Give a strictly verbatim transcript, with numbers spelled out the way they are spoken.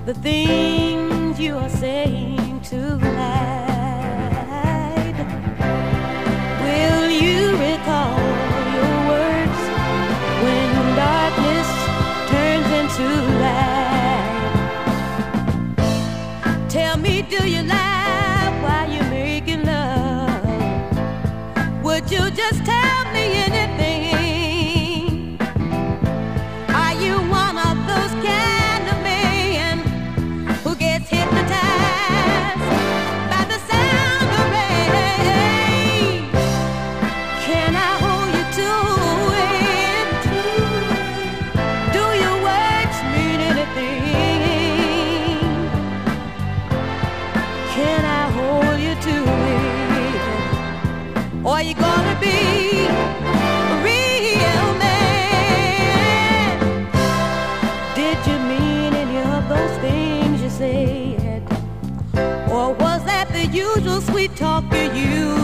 the things you are saying tonight. Will you recall your words when darkness turns into light? Tell me, do you laugh while you're making love? Would you just tell me anything? Are you one of those kind of men who gets hypnotized by the sound of rain? Can I hold you to it? Do your words mean anything? Can I hold you to it? Or are you gonna be a real man? Did you mean any of those things you said? Or was that the usual sweet talk you used?